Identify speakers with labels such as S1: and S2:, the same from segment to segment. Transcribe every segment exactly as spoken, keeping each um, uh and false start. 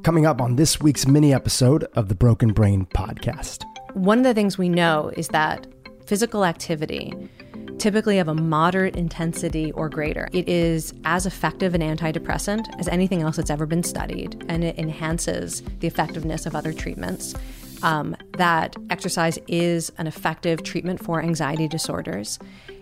S1: coming up on this week's mini episode of the Broken Brain podcast.
S2: One of the things we know is that physical activity, typically of a moderate intensity or greater, it is as effective an antidepressant as anything else that's ever been studied, and it enhances the effectiveness of other treatments. Um, that exercise is an effective treatment for anxiety disorders,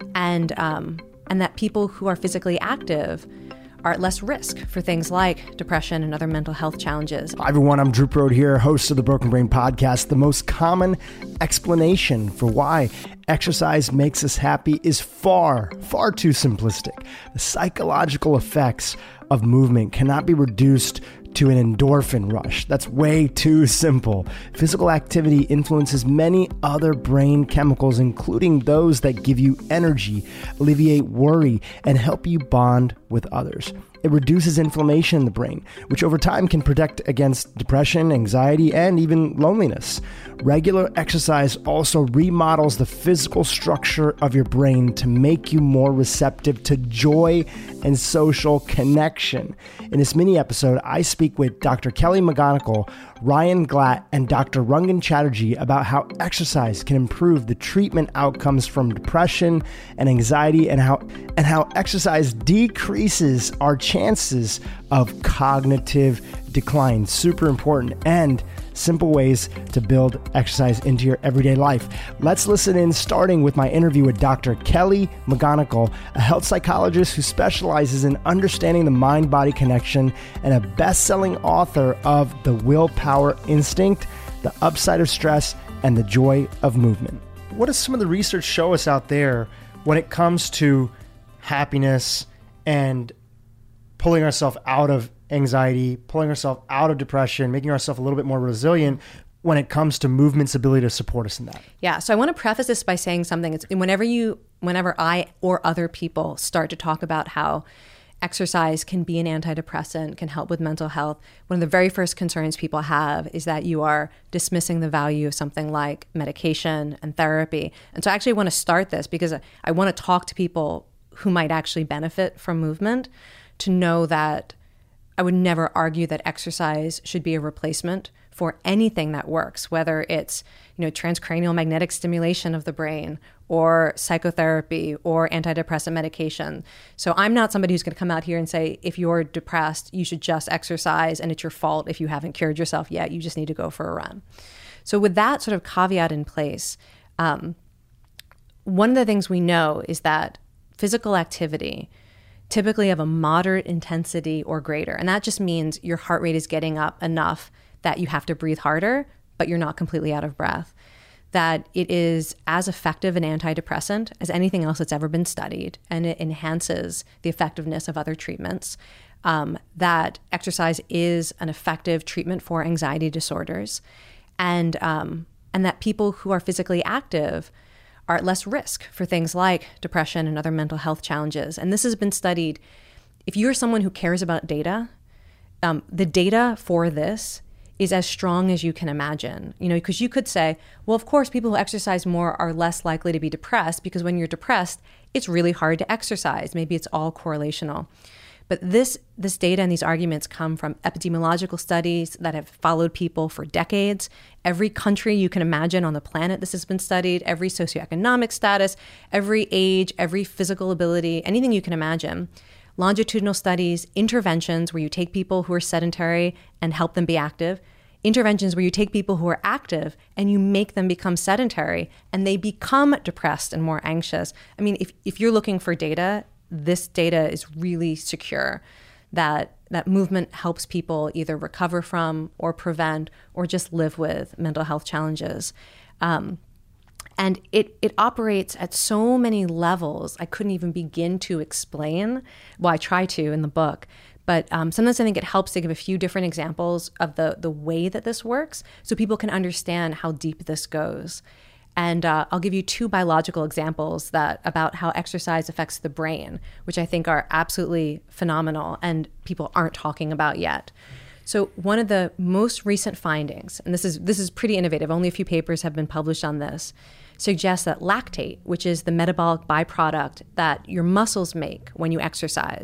S2: and um, and that people who are physically active are at less risk for things like depression and other mental health challenges.
S1: Hi everyone, I'm Drew Prode here, host of the Broken Brain podcast. The most common explanation for why exercise makes us happy is far, far too simplistic. The psychological effects of movement cannot be reduced to an endorphin rush. That's way too simple. Physical activity influences many other brain chemicals, including those that give you energy, alleviate worry, and help you bond with others. It reduces inflammation in the brain, which over time can protect against depression, anxiety, and even loneliness. Regular exercise also remodels the physical structure of your brain to make you more receptive to joy and social connection. In this mini episode, I speak with Doctor Kelly McGonigal, Ryan Glatt, and Doctor Rangan Chatterjee about how exercise can improve the treatment outcomes from depression and anxiety, and how and how exercise decreases our chances of cognitive decline. Super important, and simple ways to build exercise into your everyday life. Let's listen in, starting with my interview with Doctor Kelly McGonigal, a health psychologist who specializes in understanding the mind-body connection and a best-selling author of The Willpower Instinct, The Upside of Stress, and The Joy of Movement. What does some of the research show us out there when it comes to happiness and pulling ourselves out of anxiety, pulling ourselves out of depression, making ourselves a little bit more resilient when it comes to movement's ability to support us in that?
S2: Yeah, so I want to preface this by saying something. It's whenever you, whenever I or other people start to talk about how exercise can be an antidepressant, can help with mental health, one of the very first concerns people have is that you are dismissing the value of something like medication and therapy. And so I actually want to start this because I want to talk to people who might actually benefit from movement to know that I would never argue that exercise should be a replacement for anything that works, whether it's, you know, transcranial magnetic stimulation of the brain or psychotherapy or antidepressant medication. So I'm not somebody who's going to come out here and say, if you're depressed, you should just exercise and it's your fault if you haven't cured yourself yet. You just need to go for a run. So with that sort of caveat in place, um, one of the things we know is that physical activity, typically of a moderate intensity or greater. And that just means your heart rate is getting up enough that you have to breathe harder, but you're not completely out of breath. That it is as effective an antidepressant as anything else that's ever been studied, and it enhances the effectiveness of other treatments. Um, that exercise is an effective treatment for anxiety disorders, and um, and that people who are physically active are at less risk for things like depression and other mental health challenges. And this has been studied. If you're someone who cares about data, um, the data for this is as strong as you can imagine. You know, because you could say, well, of course, people who exercise more are less likely to be depressed because when you're depressed, it's really hard to exercise. Maybe it's all correlational. But this this data and these arguments come from epidemiological studies that have followed people for decades. Every country you can imagine on the planet, this has been studied. Every socioeconomic status, every age, every physical ability, anything you can imagine. Longitudinal studies, interventions where you take people who are sedentary and help them be active. Interventions where you take people who are active and you make them become sedentary and they become depressed and more anxious. I mean, if, if you're looking for data, this data is really secure that that movement helps people either recover from or prevent or just live with mental health challenges. Um, and it it operates at so many levels, I couldn't even begin to explain. Well, I try to in the book. But um, sometimes I think it helps to give a few different examples of the, the way that this works so people can understand how deep this goes. And uh, I'll give you two biological examples that about how exercise affects the brain, which I think are absolutely phenomenal and people aren't talking about yet. So one of the most recent findings, and this is this is pretty innovative, only a few papers have been published on this, suggests that lactate, which is the metabolic byproduct that your muscles make when you exercise,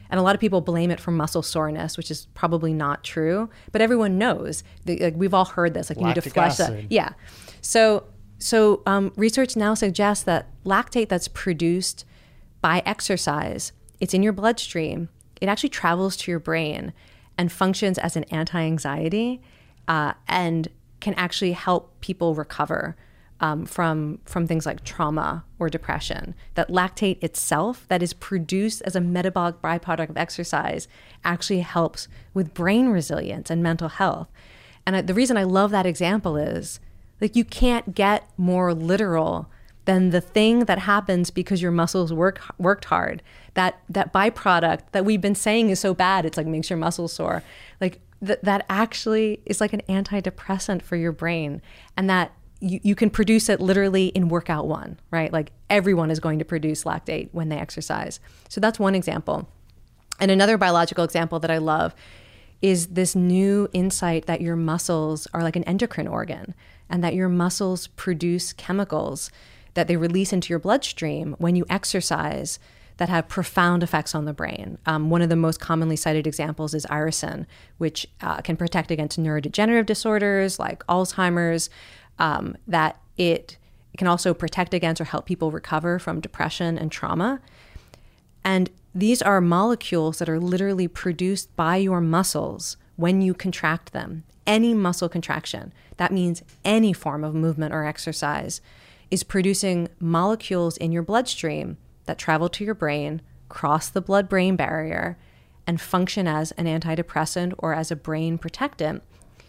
S2: And a lot of people blame it for muscle soreness, which is probably not true. But everyone knows. The, like, we've all heard this. Like, you need to flush that. Yeah. So, so um, research now suggests that lactate that's produced by exercise, it's in your bloodstream. It actually travels to your brain and functions as an anti-anxiety uh, and can actually help people recover um, from from things like trauma or depression. That lactate itself, that is produced as a metabolic byproduct of exercise, actually helps with brain resilience and mental health. And I, the reason I love that example is, like, you can't get more literal than the thing that happens because your muscles work worked hard. That that byproduct that we've been saying is so bad, it's like makes your muscles sore. Like th- that actually is like an antidepressant for your brain, and that you, you can produce it literally in workout one, right? Like everyone is going to produce lactate when they exercise. So that's one example. And another biological example that I love is this new insight that your muscles are like an endocrine organ, and that your muscles produce chemicals that they release into your bloodstream when you exercise that have profound effects on the brain. Um, one of the most commonly cited examples is irisin, which uh, can protect against neurodegenerative disorders like Alzheimer's, um, that it can also protect against or help people recover from depression and trauma. And these are molecules that are literally produced by your muscles when you contract them. Any muscle contraction, that means any form of movement or exercise, is producing molecules in your bloodstream that travel to your brain, cross the blood-brain barrier, and function as an antidepressant or as a brain protectant.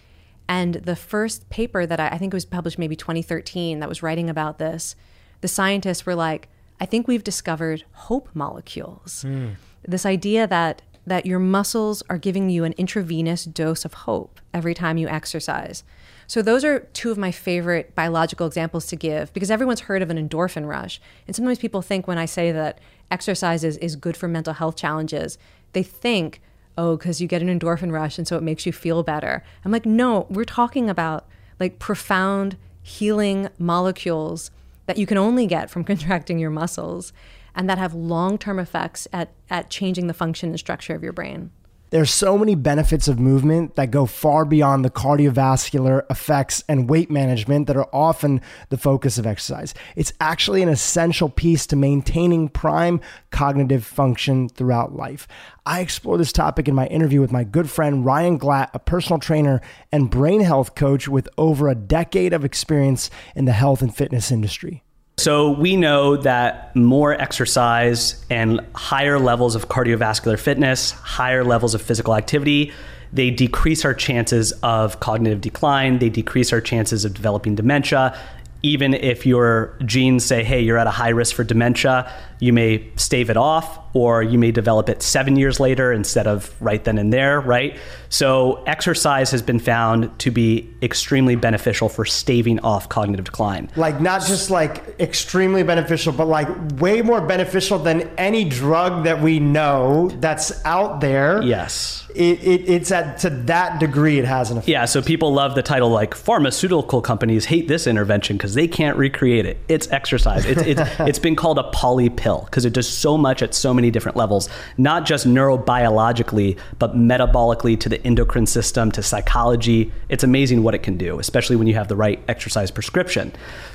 S2: And the first paper that I, I think it was published maybe twenty thirteen that was writing about this, the scientists were like, I think we've discovered hope molecules. Mm. This idea that that your muscles are giving you an intravenous dose of hope every time you exercise. So those are two of my favorite biological examples to give, because everyone's heard of an endorphin rush. And sometimes people think when I say that exercise is, is good for mental health challenges, they think, oh, because you get an endorphin rush and so it makes you feel better. I'm like, no, we're talking about like profound healing molecules that you can only get from contracting your muscles, and that have long-term effects at, at changing the function and structure of your brain.
S1: There's so many benefits of movement that go far beyond the cardiovascular effects and weight management that are often the focus of exercise. It's actually an essential piece to maintaining prime cognitive function throughout life. I explore this topic in my interview with my good friend Ryan Glatt, a personal trainer and brain health coach with over a decade of experience in the health and fitness industry.
S3: So we know that more exercise and higher levels of cardiovascular fitness, higher levels of physical activity, they decrease our chances of cognitive decline. They decrease our chances of developing dementia. Even if your genes say, hey, you're at a high risk for dementia, you may stave it off, or you may develop it seven years later instead of right then and there, right? So exercise has been found to be extremely beneficial for staving off cognitive decline.
S1: Like not just like extremely beneficial, but like way more beneficial than any drug that we know that's out there.
S3: Yes.
S1: It, it, it's at to that degree it has an effect.
S3: Yeah, so people love the title, like pharmaceutical companies hate this intervention because they can't recreate it. It's exercise. It's it's, it's been called a poly pill because it does so much at so many different levels, not just neurobiologically, but metabolically to the endocrine system, to psychology. It's amazing what it can do, especially when you have the right exercise prescription.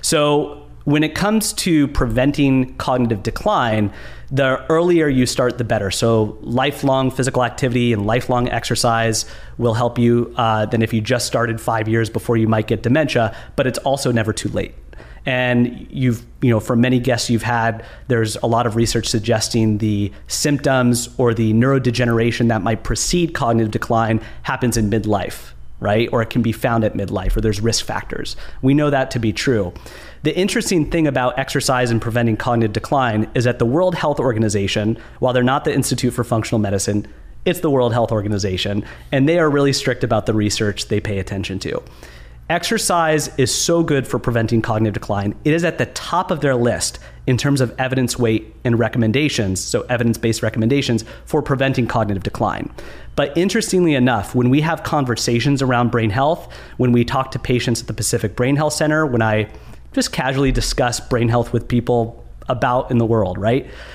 S3: So when it comes to preventing cognitive decline, the earlier you start, the better. So lifelong physical activity and lifelong exercise will help you uh, than if you just started five years before you might get dementia, but it's also never too late. And you've, you know, for many guests you've had, there's a lot of research suggesting the symptoms or the neurodegeneration that might precede cognitive decline happens in midlife, right? Or it can be found at midlife, or there's risk factors. We know that to be true. The interesting thing about exercise and preventing cognitive decline is that the World Health Organization, while they're not the Institute for Functional Medicine, it's the World Health Organization, and they are really strict about the research they pay attention to. Exercise is so good for preventing cognitive decline. It is at the top of their list in terms of evidence weight and recommendations, so evidence-based recommendations for preventing cognitive decline. But interestingly enough, when we have conversations around brain health, when we talk to patients at the Pacific Brain Health Center, when I just casually discuss brain health with people about in the world, right?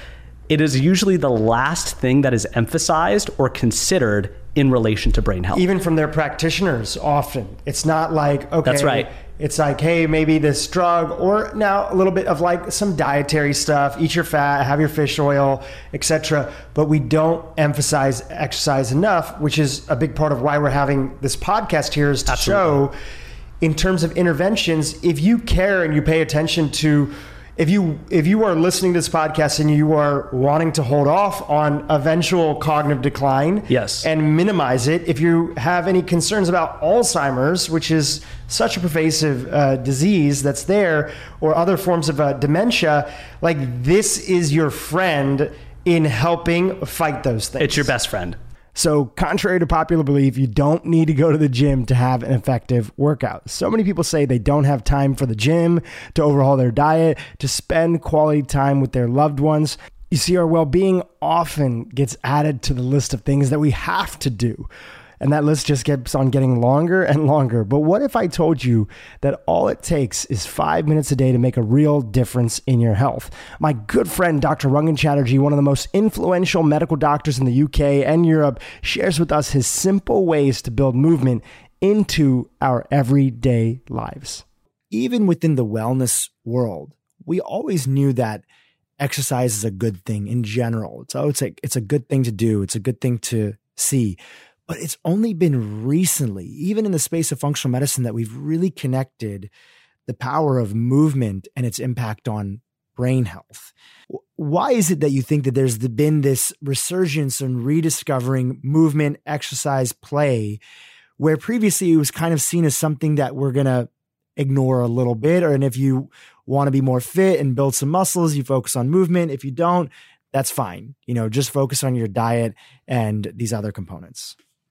S3: it is usually the last thing that is emphasized or considered in relation to brain health.
S1: Even from their practitioners often. It's not like, okay,
S3: that's right.
S1: It's like, hey, maybe this drug, or now a little bit of like some dietary stuff, eat your fat, have your fish oil, et cetera. But we don't emphasize exercise enough, which is a big part of why we're having this podcast here, is to Absolutely. show in terms of interventions, if you care and you pay attention to, if you if you are listening to this podcast and you are wanting to hold off on eventual cognitive decline,
S3: yes,
S1: and minimize it, if you have any concerns about Alzheimer's, which is such a pervasive uh, disease that's there, or other forms of uh, dementia, like this is your friend in helping fight those things.
S3: It's your best friend.
S1: So contrary to popular belief, you don't need to go to the gym to have an effective workout. So many people say they don't have time for the gym, to overhaul their diet, to spend quality time with their loved ones. You see, our well-being often gets added to the list of things that we have to do. And that list just keeps on getting longer and longer. But what if I told you that all it takes is five minutes a day to make a real difference in your health? My good friend, Doctor Rangan Chatterjee, one of the most influential medical doctors in the U K and Europe, shares with us his simple ways to build movement into our everyday lives. Even within the wellness world, we always knew that exercise is a good thing in general. So it's a, it's a good thing to do. It's a good thing to see. But it's only been recently, even in the space of functional medicine, that we've really connected the power of movement and its impact on brain health. Why is it that you think that there's been this resurgence and rediscovering movement, exercise, play, where previously it was kind of seen as something that we're going to ignore a little bit? Or, and if you want to be more fit and build some muscles, you focus on movement. If you don't, that's fine. You know, just focus on your diet and these other components.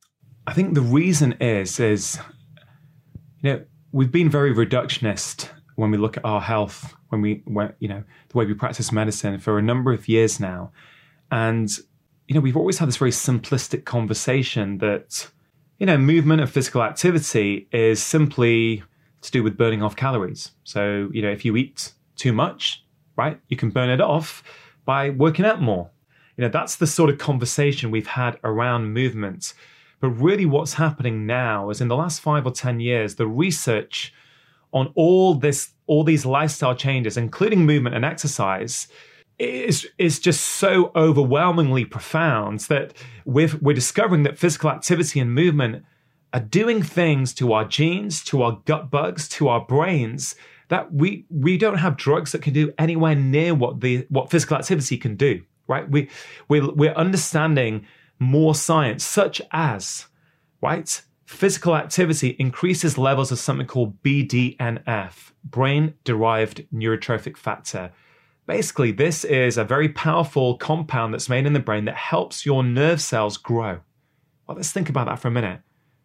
S4: I think the reason is, is, you know, we've been very reductionist when we look at our health, when we, when, you know, the way we practice medicine for a number of years now. And, you know, we've always had this very simplistic conversation that, you know, movement and physical activity is simply to do with burning off calories. So, you know, if you eat too much, right, you can burn it off by working out more. You know, that's the sort of conversation we've had around movement. But really what's happening now is in the last five or ten years, the research on all this, all these lifestyle changes, including movement and exercise, is, is just so overwhelmingly profound that we've, we're discovering that physical activity and movement are doing things to our genes, to our gut bugs, to our brains that we, we don't have drugs that can do anywhere near what the, what physical activity can do, right? We, we're, we're understanding more science, such as, right, physical activity increases levels of something called B D N F, brain-derived neurotrophic factor. Basically, this is a very powerful compound that's made in the brain that helps your nerve cells grow. Well, let's think about that for a minute.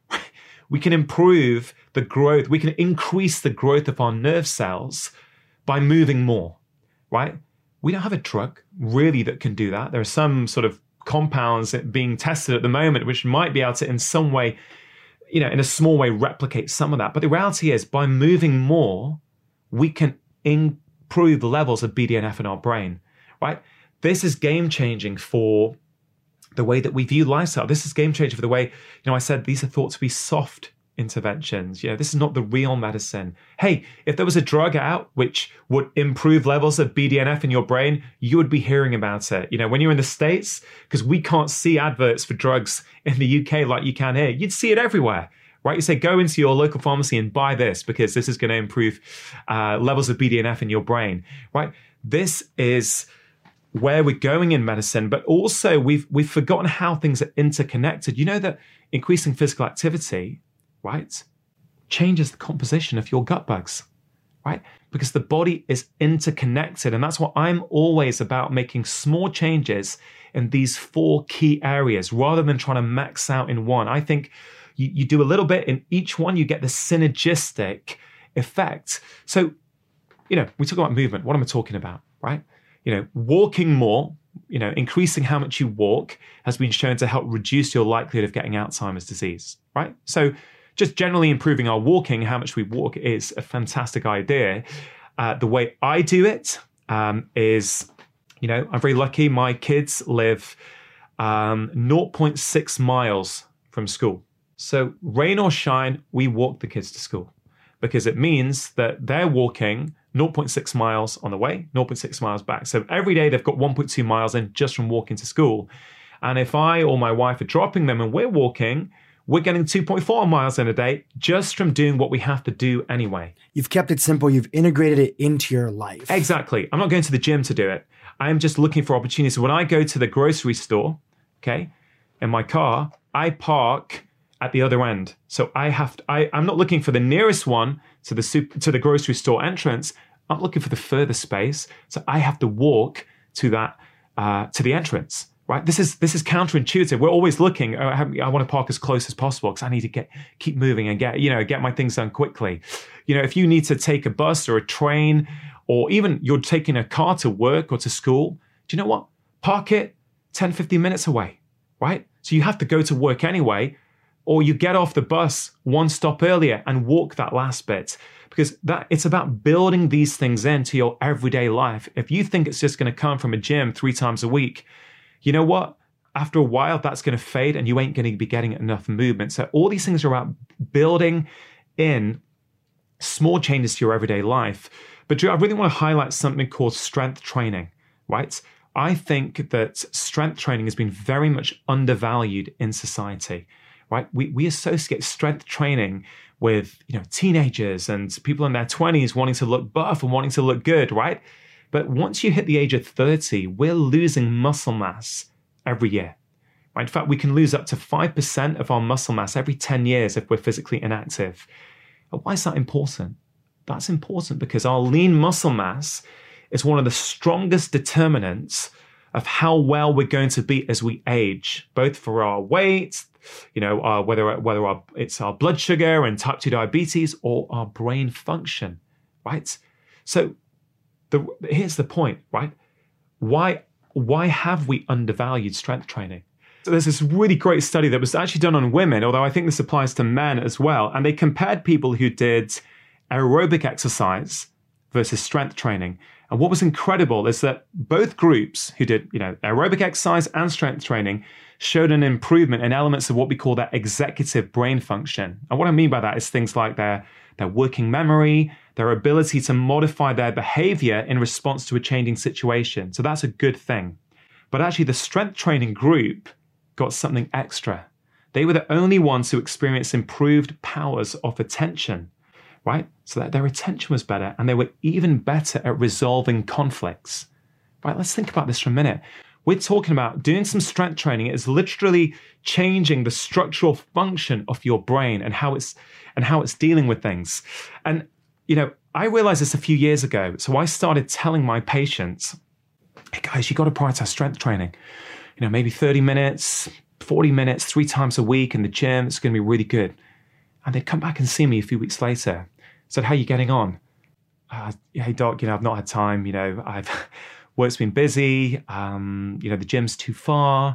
S4: We can improve the growth, we can increase the growth of our nerve cells by moving more, right? We don't have a drug really that can do that. There are some sort of compounds being tested at the moment, which might be able to in some way, you know, in a small way replicate some of that. But the reality is by moving more, we can improve the levels of B D N F in our brain, right? This is game changing for the way that we view lifestyle. This is game changing for the way, you know, I said these are thought to be soft interventions. You know, this is not the real medicine. Hey, if there was a drug out which would improve levels of B D N F in your brain, you would be hearing about it. You know, when you're in the States, because we can't see adverts for drugs in the U K like you can here, you'd see it everywhere, right? You say, go into your local pharmacy and buy this because this is going to improve uh, levels of B D N F in your brain, right? This is where we're going in medicine, but also we've we've forgotten how things are interconnected. You know that increasing physical activity, right, changes the composition of your gut bugs, right? Because the body is interconnected. And that's what I'm always about, making small changes in these four key areas rather than trying to max out in one. I think you, you do a little bit in each one, you get the synergistic effect. So, you know, we talk about movement. What am I talking about, right? You know, walking more, you know, increasing how much you walk has been shown to help reduce your likelihood of getting Alzheimer's disease, right? So just generally improving our walking, how much we walk, is a fantastic idea. Uh, the way I do it um, is You know, I'm very lucky. My kids live um, zero point six miles from school. So rain or shine, we walk the kids to school because it means that they're walking zero point six miles on the way, zero point six miles back. So every day they've got one point two miles in just from walking to school. And if I or my wife are dropping them and we're walking, we're getting two point four miles in a day just from doing what we have to do anyway.
S1: You've kept it simple. You've integrated it into your life.
S4: Exactly. I'm not going to the gym to do it. I'm just looking for opportunities. When I go to the grocery store, okay, in my car, I park at the other end. So I have to, I, I'm not looking for the nearest one to the super, to the grocery store entrance. I'm looking for the furthest space. So I have to walk to that uh, to the entrance. Right? This is this is counterintuitive. We're always looking. Oh, I, have, I want to park as close as possible because I need to get keep moving and get you know get my things done quickly. You know, if you need to take a bus or a train, or even you're taking a car to work or to school, do you know what? Park it ten, fifteen minutes away, right? So you have to go to work anyway, or you get off the bus one stop earlier and walk that last bit. Because that it's about building these things into your everyday life. If you think it's just going to come from a gym three times a week, you know what? After a while, that's going to fade and you ain't going to be getting enough movement. So all these things are about building in small changes to your everyday life. But Drew, I really want to highlight something called strength training, right? I think that strength training has been very much undervalued in society, right? We we associate strength training with, you know, teenagers and people in their twenties wanting to look buff and wanting to look good, right? But once you hit the age of thirty, we're losing muscle mass every year. Right? In fact, we can lose up to five percent of our muscle mass every ten years if we're physically inactive. But why is that important? That's important because our lean muscle mass is one of the strongest determinants of how well we're going to be as we age, both for our weight, you know, uh, whether whether our, it's our blood sugar and type two diabetes or our brain function, right? So The, here's the point, right? Why, why have we undervalued strength training? So there's this really great study that was actually done on women, although I think this applies to men as well. And they compared people who did aerobic exercise versus strength training. And what was incredible is that both groups who did, you know, aerobic exercise and strength training showed an improvement in elements of what we call that executive brain function. And what I mean by that is things like their, their working memory, their ability to modify their behavior in response to a changing situation. So that's a good thing. But actually the strength training group got something extra. They were the only ones who experienced improved powers of attention, right? So that their attention was better and they were even better at resolving conflicts, right? Let's think about this for a minute. We're talking about doing some strength training. It is literally changing the structural function of your brain and how it's and how it's dealing with things. And you know, I realized this a few years ago. So I started telling my patients, hey guys, you got to prioritize strength training. You know, maybe thirty minutes, forty minutes, three times a week in the gym. It's going to be really good. And they'd come back and see me a few weeks later. Said, how are you getting on? Uh, hey doc, you know, I've not had time. You know, I've work's been busy. Um, you know, the gym's too far.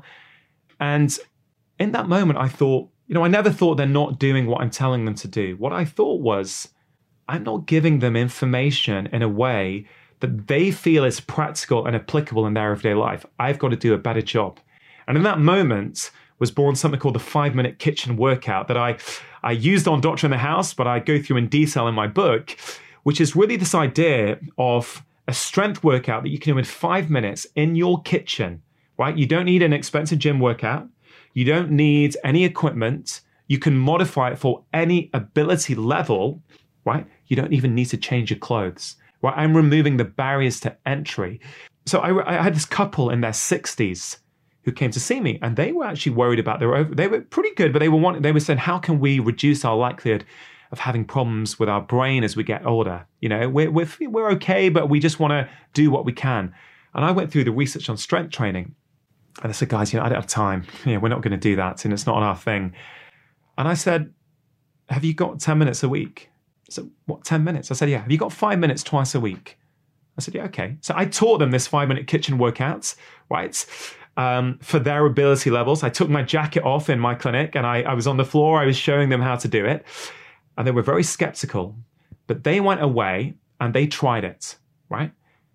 S4: And in that moment, I thought, you know, I never thought they're not doing what I'm telling them to do. What I thought was, I'm not giving them information in a way that they feel is practical and applicable in their everyday life. I've got to do a better job. And in that moment was born something called the five-minute kitchen workout that I, I used on Doctor in the House, but I go through in detail in my book, which is really this idea of a strength workout that you can do in five minutes in your kitchen, right? You don't need an expensive gym workout. You don't need any equipment. You can modify it for any ability level, right? You don't even need to change your clothes, right? I'm removing the barriers to entry. So I, I had this couple in their sixties who came to see me, and they were actually worried about their, they were pretty good, but they were wanting, they were saying, how can we reduce our likelihood of having problems with our brain as we get older? You know, we're, we're, we're okay, but we just want to do what we can. And I went through the research on strength training, and I said, guys, you know, I don't have time. You know, we're not going to do that, and it's not our thing. And I said, have you got ten minutes a week? So what, ten minutes? I said, yeah. Have you got five minutes twice a week? I said, yeah, okay. So I taught them this five minute kitchen workouts, right? Um, for their ability levels. I took my jacket off in my clinic and I, I was on the floor. I was showing them how to do it. And they were very skeptical, but they went away and they tried it, right?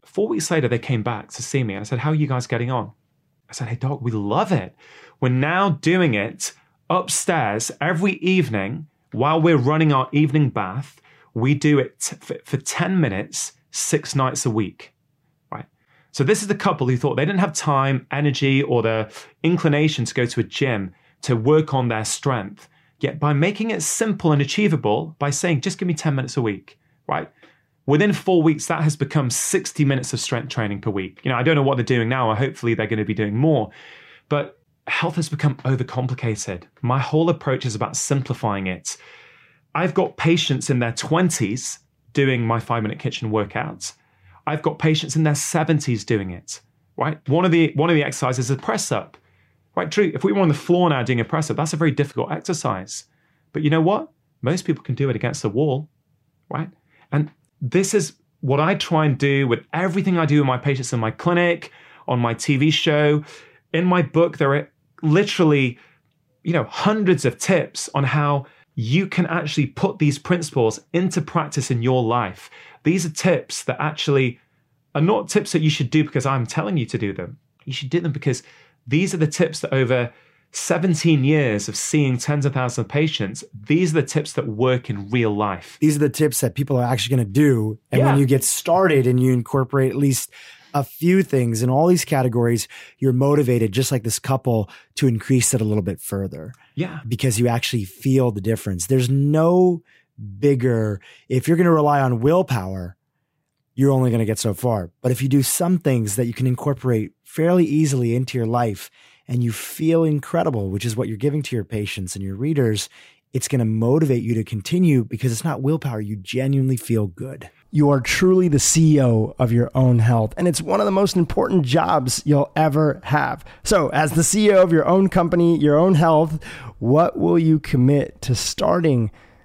S4: Four weeks later, they came back to see me. And I said, how are you guys getting on? I said, hey, doc, we love it. We're now doing it upstairs every evening while we're running our evening bath. We do it t- for, for ten minutes, six nights a week, right? So this is the couple who thought they didn't have time, energy, or the inclination to go to a gym to work on their strength. Yet by making it simple and achievable, by saying, just give me ten minutes a week, right? Within four weeks, that has become sixty minutes of strength training per week. You know, I don't know what they're doing now, or hopefully they're going to be doing more. But health has become overcomplicated. My whole approach is about simplifying it. I've got patients in their twenties doing my five-minute kitchen workouts. I've got patients in their seventies doing it, right? One of the one of the exercises is a press-up, right? True, if we were on the floor now doing a press-up, that's a very difficult exercise. But you know what? Most people can do it against the wall, right? And this is what I try and do with everything I do with my patients in my clinic, on my T V show. In my book, there are literally, you know, hundreds of tips on how you can actually put these principles into practice in your life. These are tips that actually are not tips that you should do because I'm telling you to do them. You should do them because these are the tips that over seventeen years of seeing tens of thousands of patients, these are the tips that work in real life.
S1: These are the tips that people are actually going to do. And
S4: Yeah.
S1: when you get started and you incorporate at least a few things in all these categories, you're motivated, just like this couple, to increase it a little bit further.
S4: Yeah.
S1: Because you actually feel the difference. There's no bigger, if you're going to rely on willpower, you're only going to get so far. But if you do some things that you can incorporate fairly easily into your life and you feel incredible, which is what you're giving to your patients and your readers, it's going to motivate you to continue because it's not willpower. You genuinely feel good. You are truly the C E O of your own health, and it's one of the most important jobs you'll ever have. So as the C E O of your own company, your own health, what will you commit to starting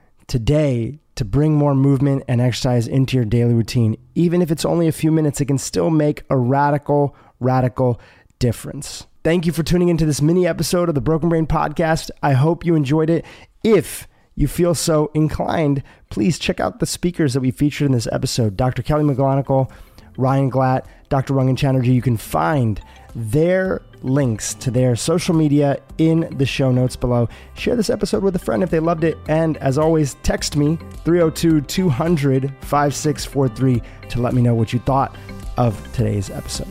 S1: today to bring more movement and exercise into your daily routine? Even if it's only a few minutes, it can still make a radical, radical difference. Thank you for tuning into this mini episode of the Broken Brain Podcast. I hope you enjoyed it. If you feel so inclined, please check out the speakers that we featured in this episode. Doctor Kelly McGonigal, Ryan Glatt, Doctor Rangan Chatterjee. You can find their links to their social media in the show notes below. Share this episode with a friend if they loved it. And as always, text me three oh two, two hundred, five six four three to let me know what you thought of today's episode.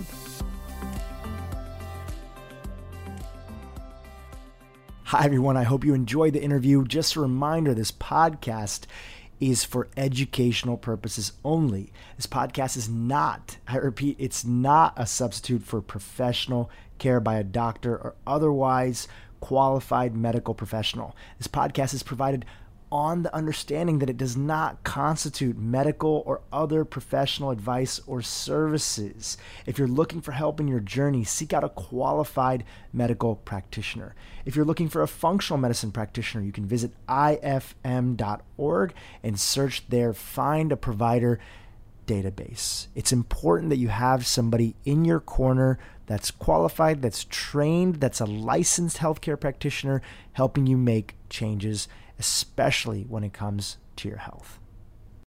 S1: Hi, everyone. I hope you enjoyed the interview. Just a reminder, this podcast is for educational purposes only. This podcast is not, I repeat, it's not a substitute for professional care by a doctor or otherwise qualified medical professional. This podcast is provided on the understanding that it does not constitute medical or other professional advice or services. If you're looking for help in your journey, seek out a qualified medical practitioner. If you're looking for a functional medicine practitioner, you can visit I F M dot org and search their Find a Provider database. It's important that you have somebody in your corner that's qualified, that's trained, that's a licensed healthcare practitioner helping you make changes, especially when it comes to your health.